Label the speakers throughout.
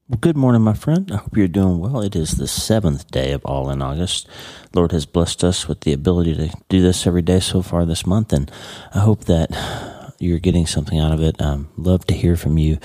Speaker 1: Well, good morning, my friend. I hope you're doing well. It is the 7th day of All in August. Lord has blessed us with the ability to do this every day so far this month, and I hope that you're getting something out of it. Love to hear from you.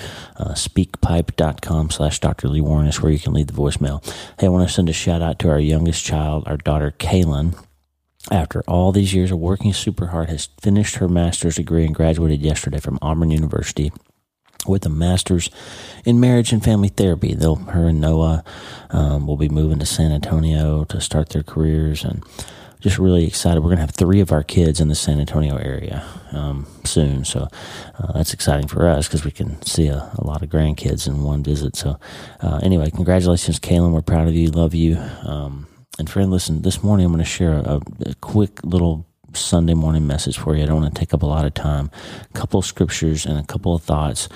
Speaker 1: Speakpipe.com/Dr. Lee Warren is where you can leave the voicemail. Hey, I want to send a shout out to our youngest child, our daughter, Kaylin. After all these years of working super hard, has finished her master's degree and graduated yesterday from Auburn University with a master's in marriage and family therapy. Her and Noah will be moving to San Antonio to start their careers, and just really excited. We're going to have 3 of our kids in the San Antonio area soon, so that's exciting for us because we can see a lot of grandkids in one visit. So anyway, congratulations, Kaylin. We're proud of you, love you. And friend, listen, this morning I'm going to share a quick little Sunday morning message for you. I don't want to take up a lot of time. A couple of scriptures and a couple of thoughts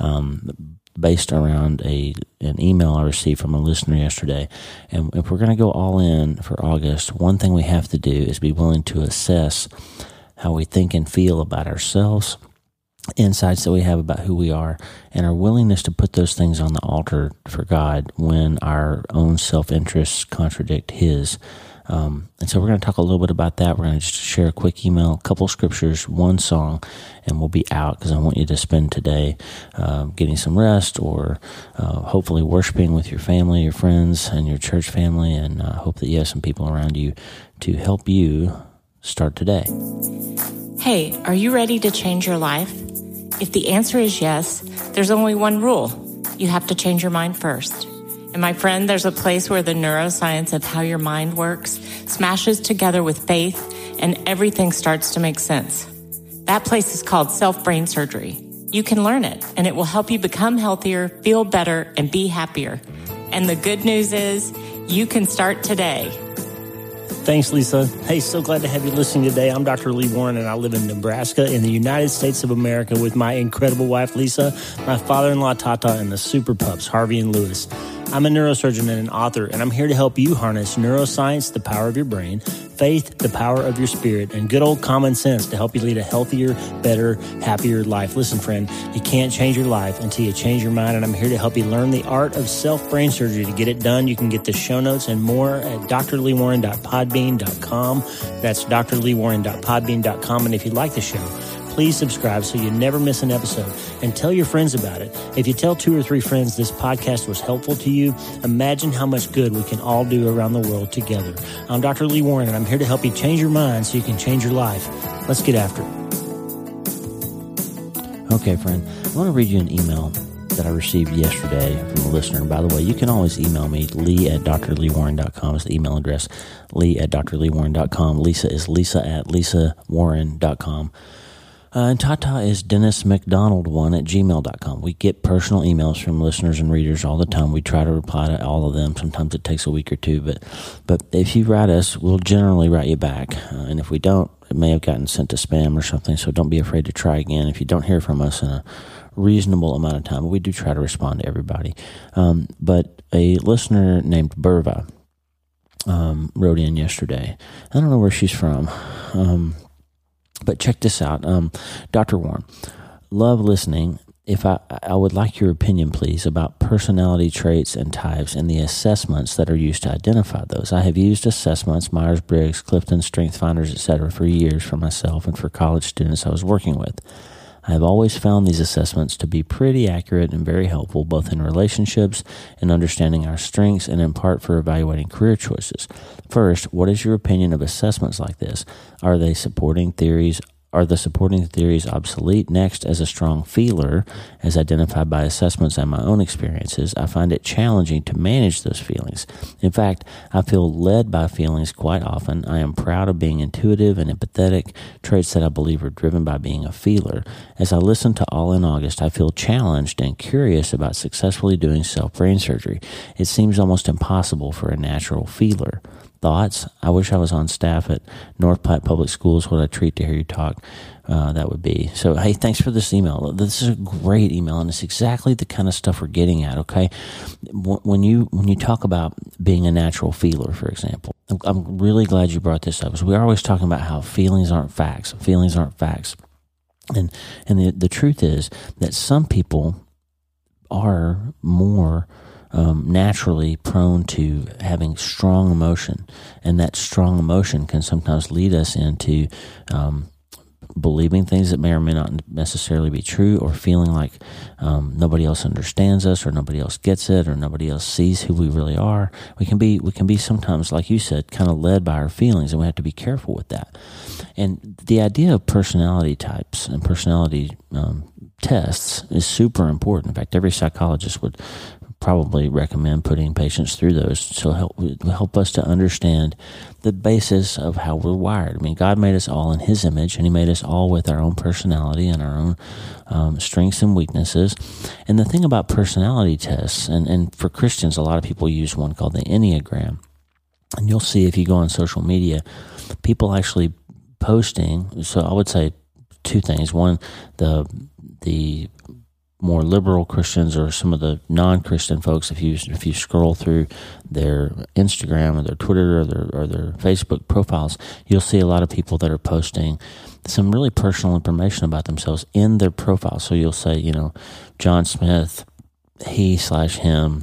Speaker 1: based around an email I received from a listener yesterday. And if we're going to go all in for August, one thing we have to do is be willing to assess how we think and feel about ourselves, insights that we have about who we are, and our willingness to put those things on the altar for God when our own self-interests contradict His. And so we're going to talk a little bit about that. We're going to just share a quick email, a couple scriptures, one song, and we'll be out because I want you to spend today getting some rest or hopefully worshiping with your family, your friends, and your church family, and hope that you have some people around you to help you start today.
Speaker 2: Hey, are you ready to change your life? If the answer is yes, there's only one rule. You have to change your mind first. And my friend, there's a place where the neuroscience of how your mind works smashes together with faith and everything starts to make sense. That place is called self-brain surgery. You can learn it and it will help you become healthier, feel better, and be happier. And the good news is you can start today.
Speaker 3: Thanks, Lisa. Hey, so glad to have you listening today. I'm Dr. Lee Warren, and I live in Nebraska in the United States of America with my incredible wife, Lisa, my father-in-law, Tata, and the super pups, Harvey and Lewis. I'm a neurosurgeon and an author, and I'm here to help you harness neuroscience, the power of your brain, faith, the power of your spirit, and good old common sense to help you lead a healthier, better, happier life. Listen, friend, you can't change your life until you change your mind, and I'm here to help you learn the art of self-brain surgery. To get it done, you can get the show notes and more at drleewarren.podbean.com. That's drleewarren.podbean.com, and if you like the show, please subscribe so you never miss an episode, and tell your friends about it. If you tell 2 or 3 friends this podcast was helpful to you, imagine how much good we can all do around the world together. I'm Dr. Lee Warren, and I'm here to help you change your mind so you can change your life. Let's get after it.
Speaker 1: Okay, friend, I want to read you an email that I received yesterday from a listener. And by the way, you can always email me, lee@drleewarren.com is the email address, lee@drleewarren.com. Lisa is lisa@lisawarren.com. And Tata is DennisMcDonald1@gmail.com. We get personal emails from listeners and readers all the time. We try to reply to all of them. Sometimes it takes a week or 2, but if you write us, we'll generally write you back. And if we don't, it may have gotten sent to spam or something, so don't be afraid to try again if you don't hear from us in a reasonable amount of time. But we do try to respond to everybody. But a listener named Burva wrote in yesterday. I don't know where she's from. But check this out. Dr. Warren, love listening. If I would like your opinion, please, about personality traits and types and the assessments that are used to identify those. I have used assessments, Myers-Briggs, Clifton, StrengthsFinders, etc., for years for myself and for college students I was working with. I have always found these assessments to be pretty accurate and very helpful, both in relationships and understanding our strengths and in part for evaluating career choices. First, what is your opinion of assessments like this? Are the supporting theories obsolete? Next, as a strong feeler, as identified by assessments and my own experiences, I find it challenging to manage those feelings. In fact, I feel led by feelings quite often. I am proud of being intuitive and empathetic, traits that I believe are driven by being a feeler. As I listen to All in August, I feel challenged and curious about successfully doing self-brain surgery. It seems almost impossible for a natural feeler. Thoughts? I wish I was on staff at North Platte Public Schools. What a treat to hear you talk. That would be. So, hey, thanks for this email. This is a great email, and it's exactly the kind of stuff we're getting at, okay? When you talk about being a natural feeler, for example, I'm really glad you brought this up, because we're always talking about how feelings aren't facts. Feelings aren't facts. And the truth is that some people are more naturally prone to having strong emotion, and that strong emotion can sometimes lead us into believing things that may or may not necessarily be true, or feeling like nobody else understands us, or nobody else gets it, or nobody else sees who we really are. We can be sometimes, like you said, kind of led by our feelings, and we have to be careful with that. And the idea of personality types and personality tests is super important. In fact, every psychologist would probably recommend putting patients through those to help us to understand the basis of how we're wired. I mean, God made us all in His image, and He made us all with our own personality and our own strengths and weaknesses. And the thing about personality tests, and for Christians, a lot of people use one called the Enneagram. And you'll see if you go on social media, people actually posting. So I would say two things. One, the more liberal Christians, or some of the non-Christian folks, if you scroll through their Instagram or their Twitter or their Facebook profiles, you'll see a lot of people that are posting some really personal information about themselves in their profile. So you'll say, John Smith, he/him,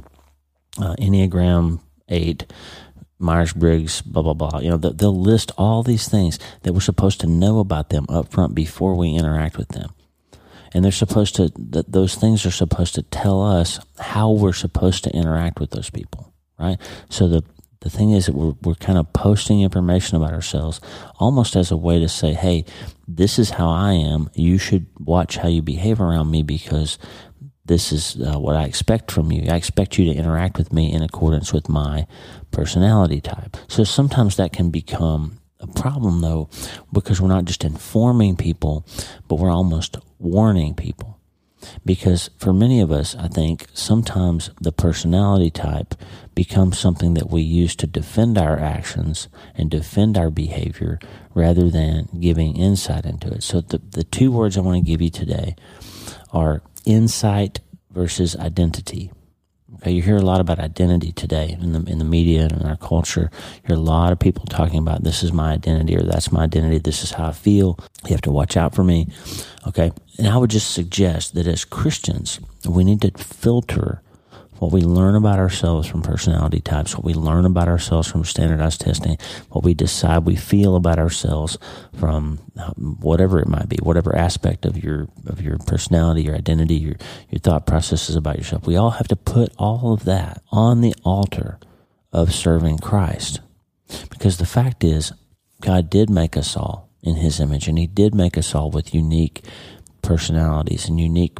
Speaker 1: Enneagram 8, Myers-Briggs, blah, blah, blah. They'll list all these things that we're supposed to know about them up front before we interact with them. And those things are supposed to tell us how we're supposed to interact with those people, right? So the thing is that we're kind of posting information about ourselves almost as a way to say, hey, this is how I am. You should watch how you behave around me, because this is what I expect from you. I expect you to interact with me in accordance with my personality type. So sometimes that can become a problem, though, because we're not just informing people, but we're almost warning people. Because for many of us, I think sometimes the personality type becomes something that we use to defend our actions and defend our behavior rather than giving insight into it. So the two words I want to give you today are insight versus identity. Okay, you hear a lot about identity today in the media and in our culture. You hear a lot of people talking about, this is my identity, or that's my identity, this is how I feel, you have to watch out for me. Okay, and I would just suggest that as Christians, we need to filter what we learn about ourselves from personality types, what we learn about ourselves from standardized testing, what we decide we feel about ourselves from whatever it might be, whatever aspect of your personality, your identity, your thought processes about yourself. We all have to put all of that on the altar of serving Christ. Because the fact is, God did make us all in His image, and He did make us all with unique personalities and unique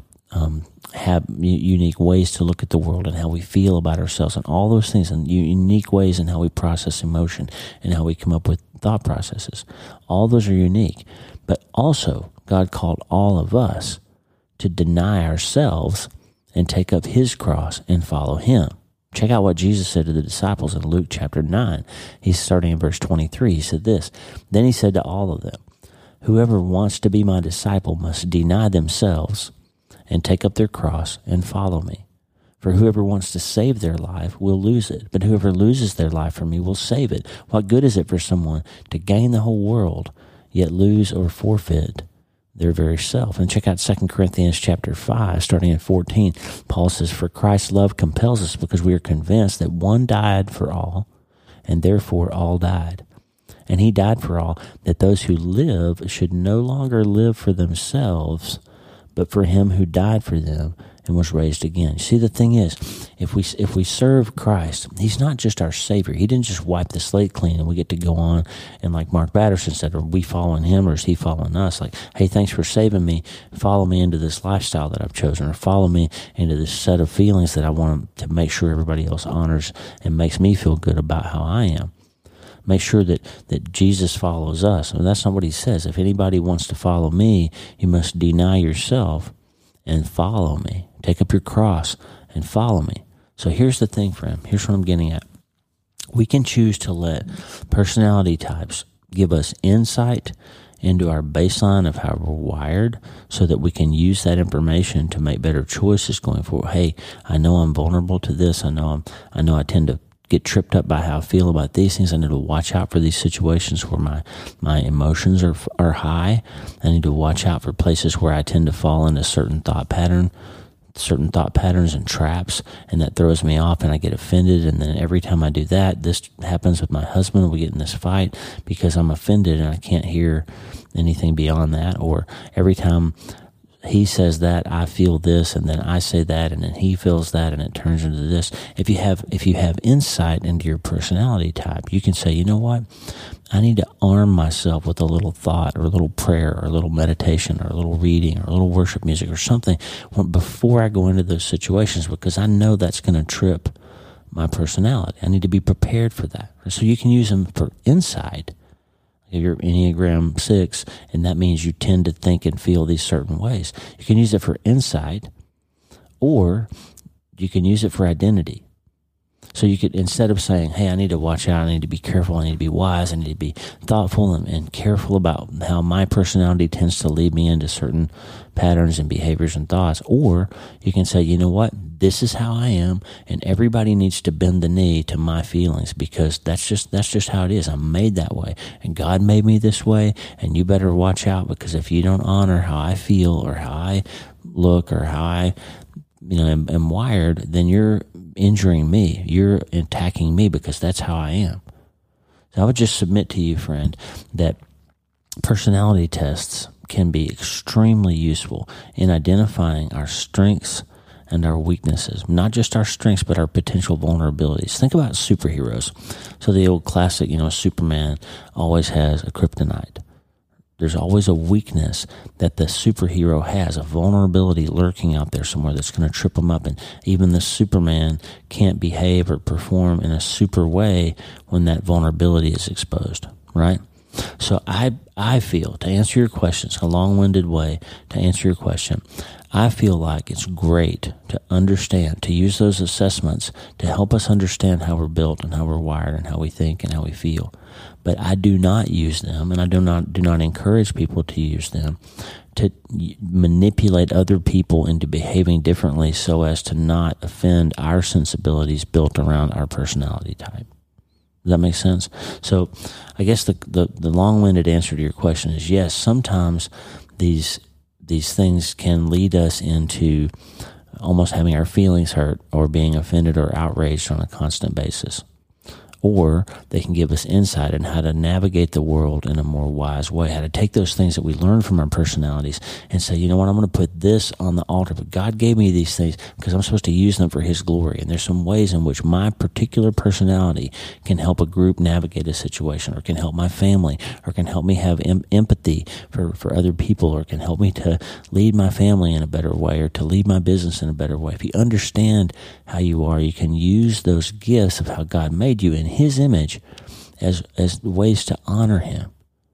Speaker 1: ways to look at the world and how we feel about ourselves and all those things, and unique ways in how we process emotion and how we come up with thought processes. All those are unique. But also, God called all of us to deny ourselves and take up His cross and follow Him. Check out what Jesus said to the disciples in Luke chapter 9. He's starting in verse 23. He said this, "Then He said to all of them, 'Whoever wants to be my disciple must deny themselves and take up their cross and follow me. For whoever wants to save their life will lose it, but whoever loses their life for me will save it. What good is it for someone to gain the whole world, yet lose or forfeit their very self?'" And check out 2 Corinthians chapter 5, starting at 14. Paul says, "For Christ's love compels us, because we are convinced that one died for all, and therefore all died. And He died for all, that those who live should no longer live for themselves, but for Him who died for them and was raised again." See, the thing is, if we serve Christ, He's not just our Savior. He didn't just wipe the slate clean and we get to go on, and like Mark Batterson said, are we following Him or is He following us? Like, hey, thanks for saving me. Follow me into this lifestyle that I've chosen, or follow me into this set of feelings that I want to make sure everybody else honors and makes me feel good about how I am. Make sure that Jesus follows us. And that's not what He says. If anybody wants to follow me, you must deny yourself and follow me. Take up your cross and follow me. So here's the thing, friend. Here's what I'm getting at. We can choose to let personality types give us insight into our baseline of how we're wired, so that we can use that information to make better choices going forward. Hey, I know I'm vulnerable to this. I know I tend to get tripped up by how I feel about these things. I need to watch out for these situations where my emotions are high. I need to watch out for places where I tend to fall into certain thought pattern certain thought patterns and traps, and that throws me off and I get offended. And then every time I do that, this happens with my husband. We get in this fight because I'm offended and I can't hear anything beyond that. Or every time he says that, I feel this, and then I say that, and then he feels that, and it turns into this. If you have insight into your personality type, you can say, you know what? I need to arm myself with a little thought or a little prayer or a little meditation or a little reading or a little worship music or something before I go into those situations, because I know that's going to trip my personality. I need to be prepared for that. So you can use them for insight. You're Enneagram 6, and that means you tend to think and feel these certain ways. You can use it for insight, or you can use it for identity. So you could, instead of saying, hey, I need to watch out, I need to be careful, I need to be wise, I need to be thoughtful and careful about how my personality tends to lead me into certain patterns and behaviors and thoughts. Or you can say, you know what, this is how I am, and everybody needs to bend the knee to my feelings, because that's just how it is. I'm made that way, and God made me this way, and you better watch out, because if you don't honor how I feel or how I look or how I am wired, then you're injuring me. You're attacking me, because that's how I am. So I would just submit to you, friend, that personality tests can be extremely useful in identifying our strengths and our weaknesses. Not just our strengths, but our potential vulnerabilities. Think about superheroes. So the old classic, Superman always has a kryptonite. There's always a weakness that the superhero has, a vulnerability lurking out there somewhere that's going to trip them up. And even the Superman can't behave or perform in a super way when that vulnerability is exposed, right? So I feel, to answer your question, it's a long-winded way to answer your question, I feel like it's great to understand, to use those assessments to help us understand how we're built and how we're wired and how we think and how we feel. But I do not use them, and I do not encourage people to use them to manipulate other people into behaving differently so as to not offend our sensibilities built around our personality type. Does that make sense? So I guess the long-winded answer to your question is yes, sometimes these things can lead us into almost having our feelings hurt or being offended or outraged on a constant basis. Or they can give us insight on how to navigate the world in a more wise way, how to take those things that we learn from our personalities and say, you know what, I'm going to put this on the altar. But God gave me these things because I'm supposed to use them for His glory. And there's some ways in which my particular personality can help a group navigate a situation, or can help my family, or can help me have empathy for other people, or can help me to lead my family in a better way, or to lead my business in a better way. If you understand how you are, you can use those gifts of how God made you in His image as ways to honor Him.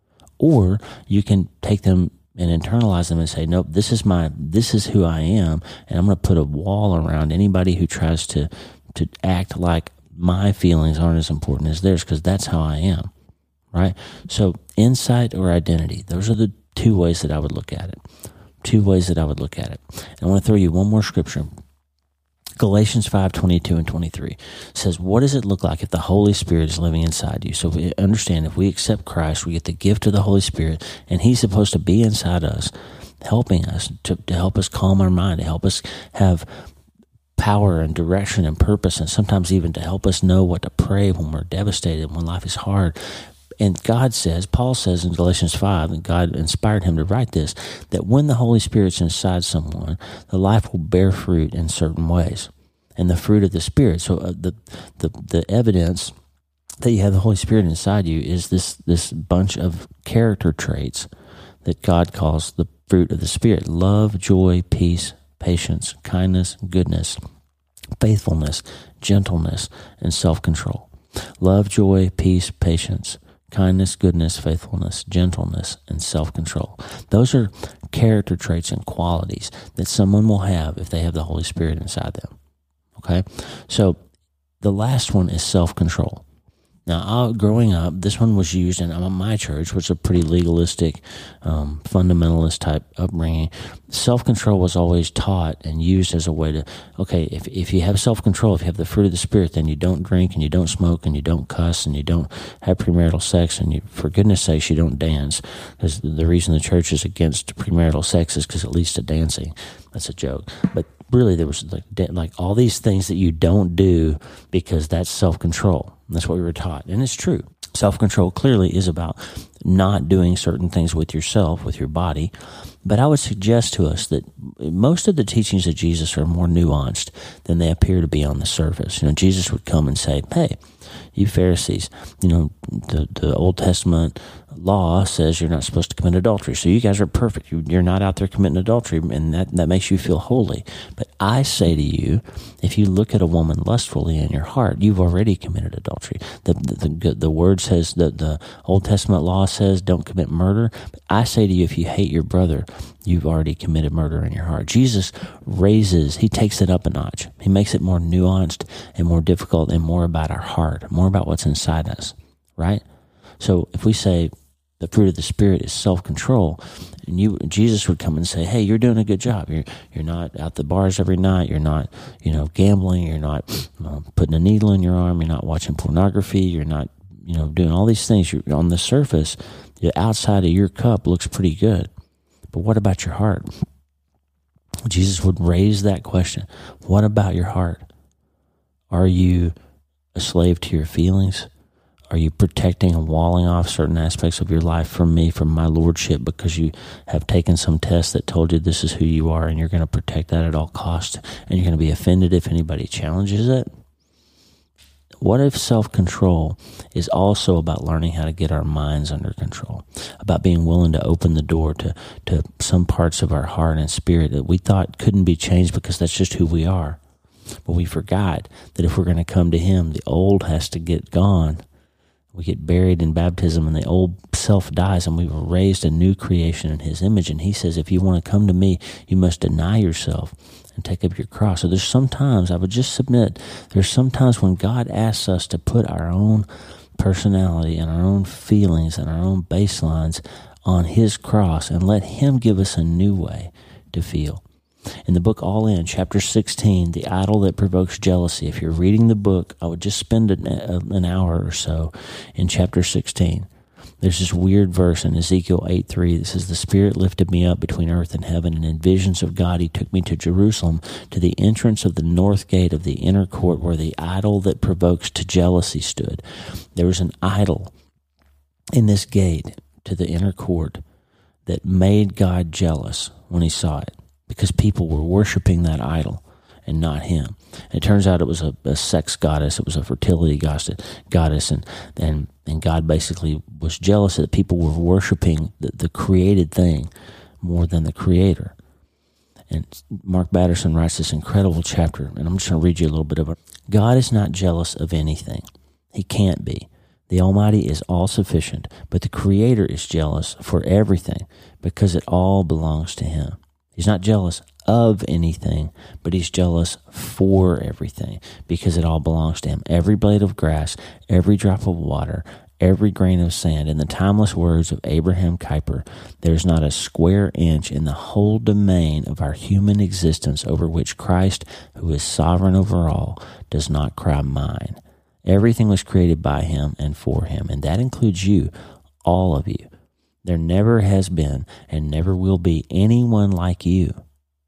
Speaker 1: Or you can take them and internalize them and say, nope, this is who I am, and I'm going to put a wall around anybody who tries to act like my feelings aren't as important as theirs, because that's how I am, right? So insight or identity, those are the two ways that I would look at it. And I want to throw you one more scripture. Galatians 5:22 and 23 says, what does it look like if the Holy Spirit is living inside you? So we understand, if we accept Christ, we get the gift of the Holy Spirit, and He's supposed to be inside us, helping us to help us calm our mind, to help us have power and direction and purpose, and sometimes even to help us know what to pray when we're devastated, when life is hard. And God says, Paul says in Galatians 5, and God inspired him to write this, that when the Holy Spirit's inside someone, the life will bear fruit in certain ways. And the fruit of the Spirit. So the evidence that you have the Holy Spirit inside you is this bunch of character traits that God calls the fruit of the Spirit: love, joy, peace, patience, kindness, goodness, faithfulness, gentleness, and self-control. Love, joy, peace, patience, kindness, goodness, faithfulness, gentleness, and self-control. Those are character traits and qualities that someone will have if they have the Holy Spirit inside them. Okay? So the last one is self-control. Now, growing up, this one was used in my church, which is a pretty legalistic, fundamentalist type upbringing. Self-control was always taught and used as a way to, okay, if you have self-control, if you have the fruit of the Spirit, then you don't drink and you don't smoke and you don't cuss and you don't have premarital sex, and for goodness sakes, you don't dance. Because the reason the church is against premarital sex is because it leads to dancing. That's a joke. But really there was like all these things that you don't do because that's self-control. That's what we were taught. And it's true. Self-control clearly is about not doing certain things with yourself, with your body. But I would suggest to us that most of the teachings of Jesus are more nuanced than they appear to be on the surface. Jesus would come and say, hey, you Pharisees, the Old Testament law says you're not supposed to commit adultery. So you guys are perfect. You're not out there committing adultery, and that makes you feel holy. But I say to you, if you look at a woman lustfully in your heart, you've already committed adultery. The word says that the Old Testament law says don't commit murder. But I say to you, if you hate your brother, you've already committed murder in your heart. Jesus he takes it up a notch. He makes it more nuanced and more difficult and more about our heart, more about what's inside us, right? So if we say the fruit of the Spirit is self-control, and Jesus would come and say, hey, you're doing a good job. You're not out the bars every night. You're not, gambling. You're not putting a needle in your arm. You're not watching pornography. You're not, doing all these things. You're on the surface. The outside of your cup looks pretty good. But what about your heart? Jesus would raise that question. What about your heart? Are you a slave to your feelings? Are you protecting and walling off certain aspects of your life from me, from my lordship, because you have taken some test that told you this is who you are, and you're going to protect that at all costs, and you're going to be offended if anybody challenges it? What if self-control is also about learning how to get our minds under control, about being willing to open the door to some parts of our heart and spirit that we thought couldn't be changed because that's just who we are? But we forgot that if we're going to come to Him, the old has to get gone. We get buried in baptism and the old self dies, and we were raised a new creation in His image. And He says, if you want to come to me, you must deny yourself and take up your cross. So there's sometimes, I would just submit, there's sometimes when God asks us to put our own personality and our own feelings and our own baselines on His cross and let Him give us a new way to feel. In the book All In, chapter 16, The Idol That Provokes Jealousy, if you're reading the book, I would just spend an hour or so in chapter 16. There's this weird verse in Ezekiel 8:3 that says, the Spirit lifted me up between earth and heaven, and in visions of God He took me to Jerusalem, to the entrance of the north gate of the inner court where the idol that provokes to jealousy stood. There was an idol in this gate to the inner court that made God jealous when He saw it, because people were worshiping that idol and not Him. And it turns out it was a sex goddess. It was a fertility goddess, and God basically was jealous that people were worshiping the created thing more than the Creator. And Mark Batterson writes this incredible chapter, and I'm just going to read you a little bit of it. God is not jealous of anything. He can't be. The Almighty is all-sufficient, but the Creator is jealous for everything because it all belongs to Him. He's not jealous of anything, but He's jealous for everything because it all belongs to Him. Every blade of grass, every drop of water, every grain of sand. In the timeless words of Abraham Kuyper, there's not a square inch in the whole domain of our human existence over which Christ, who is sovereign over all, does not cry mine. Everything was created by Him and for Him, and that includes you, all of you. There never has been and never will be anyone like you.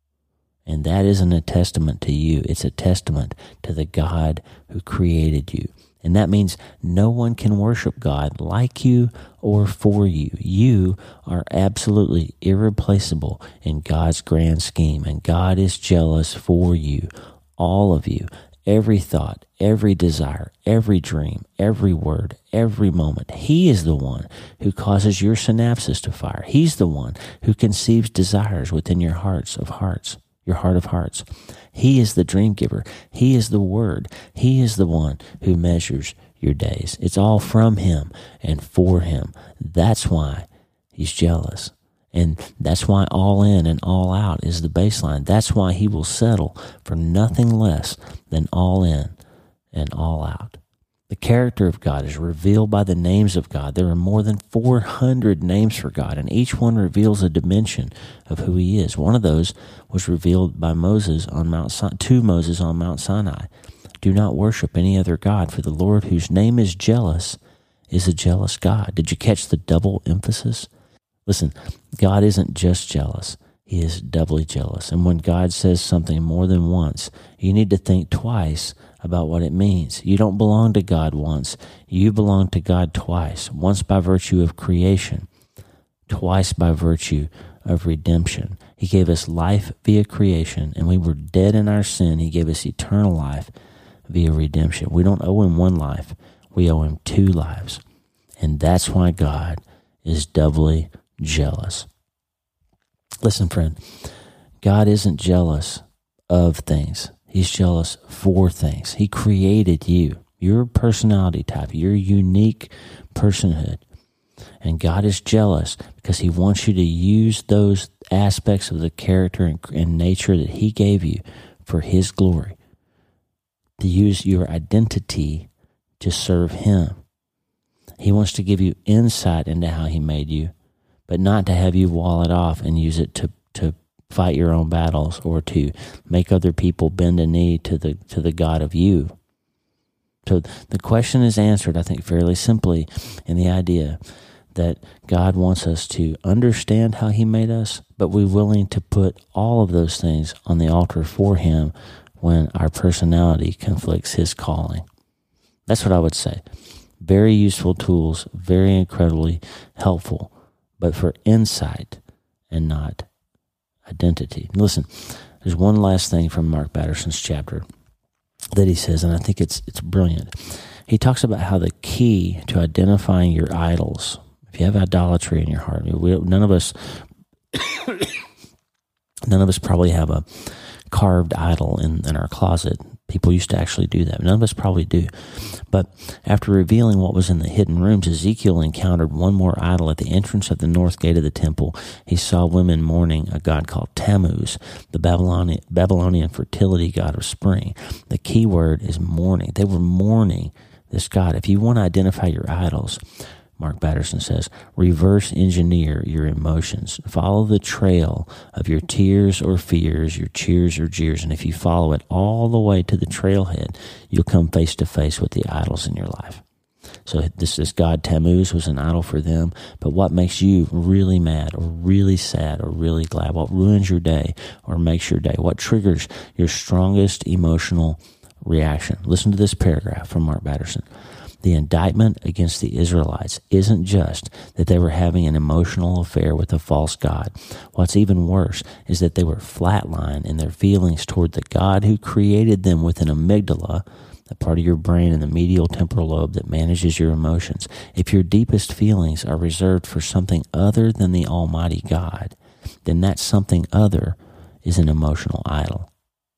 Speaker 1: And that isn't a testament to you. It's a testament to the God who created you. And that means no one can worship God like you or for you. You are absolutely irreplaceable in God's grand scheme. And God is jealous for you, all of you. Every thought, every desire, every dream, every word, every moment. He is the one who causes your synapses to fire. He's the one who conceives desires within your hearts of hearts, your heart of hearts. He is the dream giver. He is the Word. He is the one who measures your days. It's all from Him and for Him. That's why He's jealous. And that's why all in and all out is the baseline. That's why He will settle for nothing less than all in and all out. The character of God is revealed by the names of God. There are more than 400 names for God, and each one reveals a dimension of who He is. One of those was revealed by Moses on to Moses on Mount Sinai. Do not worship any other God, for the Lord, whose name is jealous, is a jealous God. Did you catch the double emphasis? Listen, God isn't just jealous. He is doubly jealous. And when God says something more than once, you need to think twice about what it means. You don't belong to God once. You belong to God twice. Once by virtue of creation, twice by virtue of redemption. He gave us life via creation, and we were dead in our sin. He gave us eternal life via redemption. We don't owe him one life. We owe him two lives. And that's why God is doubly jealous. Listen, friend, God isn't jealous of things. He's jealous for things. He created you, your personality type, your unique personhood. And God is jealous because he wants you to use those aspects of the character and nature that he gave you for his glory, to use your identity to serve him. He wants to give you insight into how he made you, but not to have you wall it off and use it to fight your own battles or to make other people bend a knee to the God of you. So the question is answered, I think, fairly simply in the idea that God wants us to understand how he made us, but we're willing to put all of those things on the altar for him when our personality conflicts his calling. That's what I would say. Very useful tools, very incredibly helpful, but for insight and not identity. Listen, there's one last thing from Mark Batterson's chapter that he says, and I think it's brilliant. He talks about how the key to identifying your idols, if you have idolatry in your heart, none of us probably have a carved idol in our closet. People used to actually do that. None of us probably do. But after revealing what was in the hidden rooms, Ezekiel encountered one more idol at the entrance of the north gate of the temple. He saw women mourning a god called Tammuz, the Babylonian fertility god of spring. The key word is mourning. They were mourning this god. If you want to identify your idols, Mark Batterson says, reverse engineer your emotions. Follow the trail of your tears or fears, your cheers or jeers. And if you follow it all the way to the trailhead, you'll come face to face with the idols in your life. So this god Tammuz was an idol for them. But what makes you really mad or really sad or really glad? What ruins your day or makes your day? What triggers your strongest emotional reaction? Listen to this paragraph from Mark Batterson. The indictment against the Israelites isn't just that they were having an emotional affair with a false god. What's even worse is that they were flatlined in their feelings toward the God who created them with an amygdala, the part of your brain in the medial temporal lobe that manages your emotions. If your deepest feelings are reserved for something other than the Almighty God, then that something other is an emotional idol.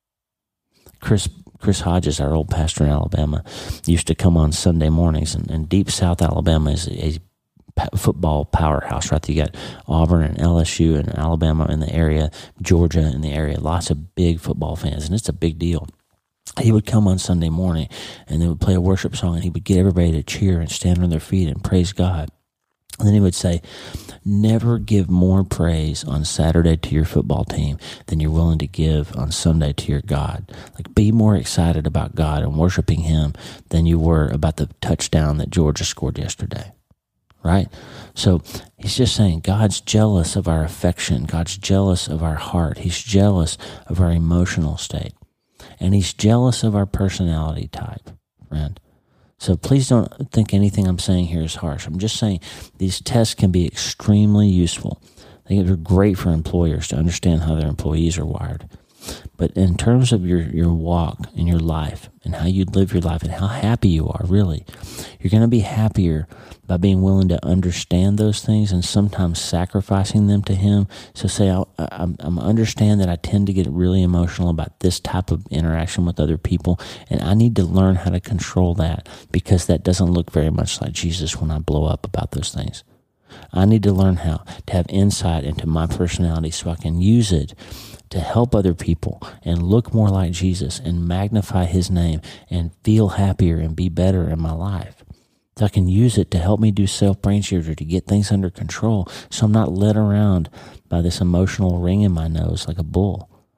Speaker 1: Chris Hodges, our old pastor in Alabama, used to come on Sunday mornings, and deep South Alabama is a football powerhouse, right? You got Auburn and LSU and Alabama in the area, Georgia in the area, lots of big football fans, and it's a big deal. He would come on Sunday morning, and they would play a worship song, and he would get everybody to cheer and stand on their feet and praise God. And then he would say, never give more praise on Saturday to your football team than you're willing to give on Sunday to your God. Like, be more excited about God and worshiping him than you were about the touchdown that Georgia scored yesterday, right? So he's just saying God's jealous of our affection. God's jealous of our heart. He's jealous of our emotional state. And he's jealous of our personality type, friend. So please don't think anything I'm saying here is harsh. I'm just saying these tests can be extremely useful. I think they're great for employers to understand how their employees are wired. But in terms of your walk in your life and how you live your life and how happy you are, really, you're going to be happier by being willing to understand those things and sometimes sacrificing them to him. So say, I understand that I tend to get really emotional about this type of interaction with other people, and I need to learn how to control that because that doesn't look very much like Jesus when I blow up about those things. I need to learn how to have insight into my personality so I can use it to help other people and look more like Jesus and magnify his name and feel happier and be better in my life. So I can use it to help me do self-brain surgery to get things under control so I'm not led around by this emotional ring in my nose like a bull.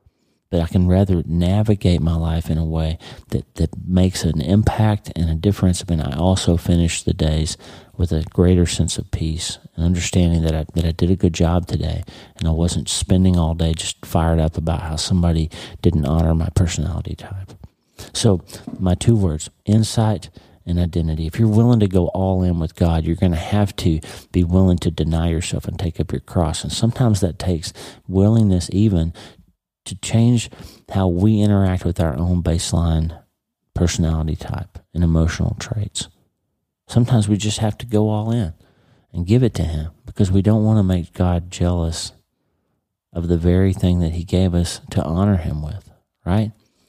Speaker 1: but I can rather navigate my life in a way that makes an impact and a difference, but I also finish the days with a greater sense of peace and understanding that I did a good job today, and I wasn't spending all day just fired up about how somebody didn't honor my personality type. So my 2 words, insight and identity. If you're willing to go all in with God, you're going to have to be willing to deny yourself and take up your cross. And sometimes that takes willingness even to change how we interact with our own baseline personality type and emotional traits. Sometimes we just have to go all in and give it to Him because we don't want to make God jealous of the very thing that He gave us to honor Him with, right?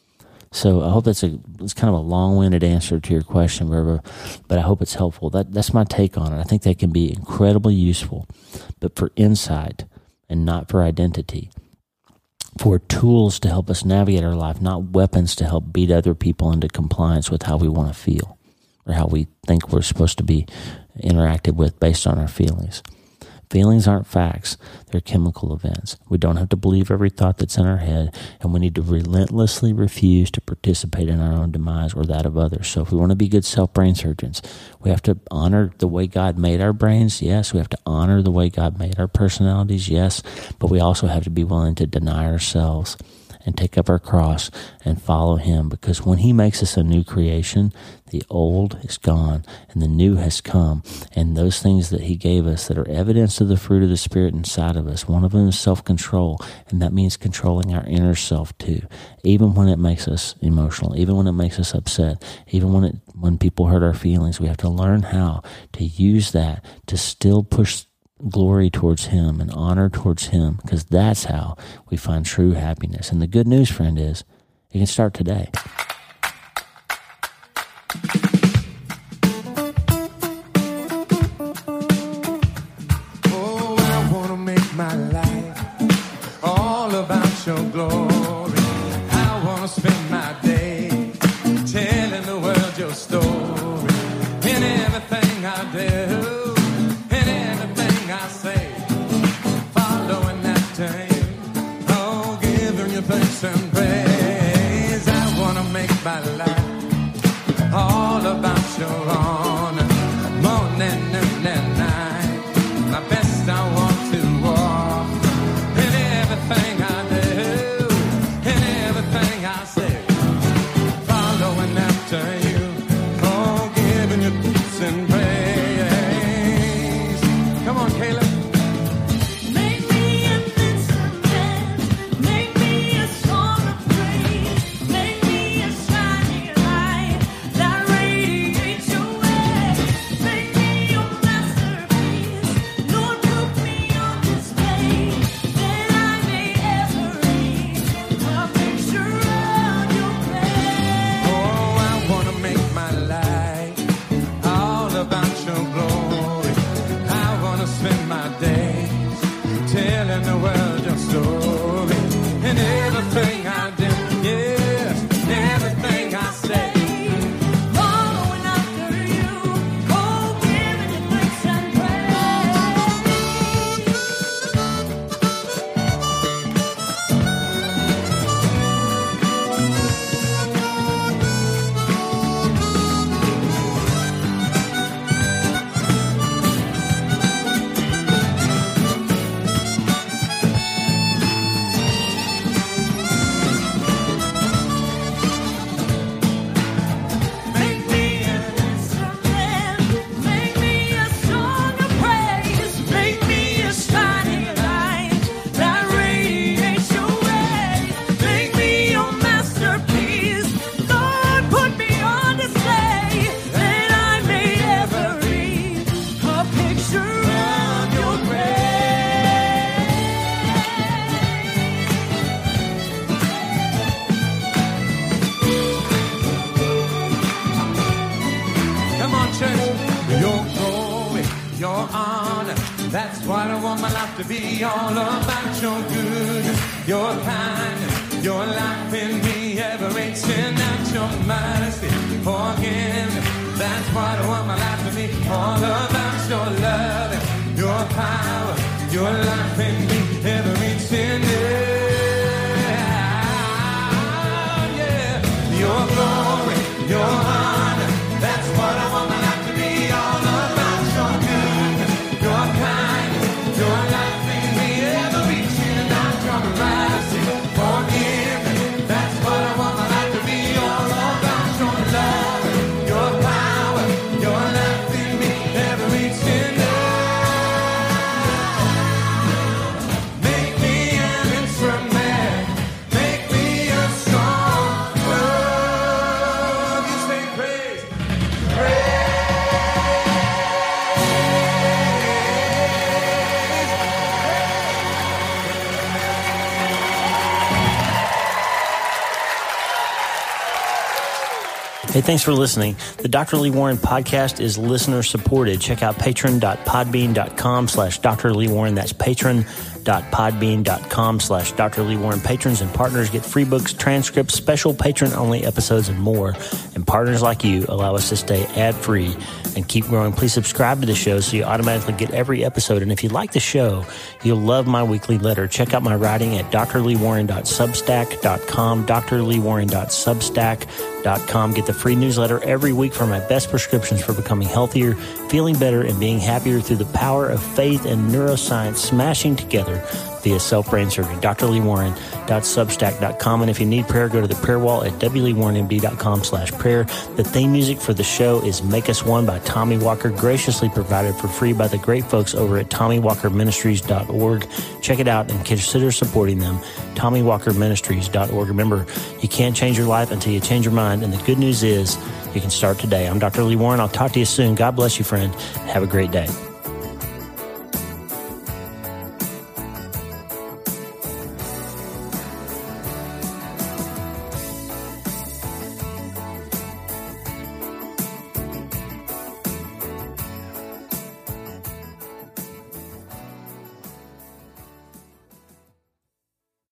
Speaker 1: So I hope it's kind of a long-winded answer to your question, but I hope it's helpful. That's my take on it. I think they can be incredibly useful, but for insight and not for identity. For tools to help us navigate our life, not weapons to help beat other people into compliance with how we want to feel or how we think we're supposed to be interacted with based on our feelings. Feelings aren't facts, they're chemical events. We don't have to believe every thought that's in our head, and we need to relentlessly refuse to participate in our own demise or that of others. So if we want to be good self-brain surgeons, we have to honor the way God made our brains, yes. We have to honor the way God made our personalities, yes. But we also have to be willing to deny ourselves and take up our cross and follow Him, because when He makes us a new creation, the old is gone and the new has come. And those things that He gave us that are evidence of the fruit of the Spirit inside of us, one of them is self-control, and that means controlling our inner self too, even when it makes us emotional, even when it makes us upset, even when people hurt our feelings. We have to learn how to use that to still push glory towards Him and honor towards Him, because that's how we find true happiness. And the good news, friend, is it can start today.
Speaker 4: Oh, I want to make my life all about your glory. I want to spend my day telling the world your story in everything I do. And praise. I want to make my life all about your honor, morning, noon, and night. My best I want to walk in everything I do, in everything I say, following after you, oh, giving you peace and praise. Come on, Caleb. That's what I want my life to be, all about your goodness, your kindness, your life in me, ever reaching out your mercy, forgiveness. That's what I want my life to be, all about your love, your power, your life in me, ever reaching out.
Speaker 3: Hey, thanks for listening. The Dr. Lee Warren podcast is listener supported. Check out patron.podbean.com/Dr. Lee Warren. That's patron.podbean.com/Dr. Lee Warren. Patrons and partners get free books, transcripts, special patron-only episodes, and more. And partners like you allow us to stay ad-free and keep growing. Please subscribe to the show so you automatically get every episode. And if you like the show, you'll love my weekly letter. Check out my writing at drleewarren.substack.com, drleewarren.substack.com. Get the free newsletter every week for my best prescriptions for becoming healthier, feeling better, and being happier through the power of faith and neuroscience smashing together via self-brain surgery. drleewarren.substack.com. And if you need prayer, go to the prayer wall at wleewarrenmd.com/prayer. The theme music for the show is Make Us One by Tommy Walker, graciously provided for free by the great folks over at TommyWalkerMinistries.org. Check it out and consider supporting them. TommyWalkerMinistries.org. Remember, you can't change your life until you change your mind. And the good news is you can start today. I'm Dr. Lee Warren. I'll talk to you soon. God bless you, friend. Have a great day.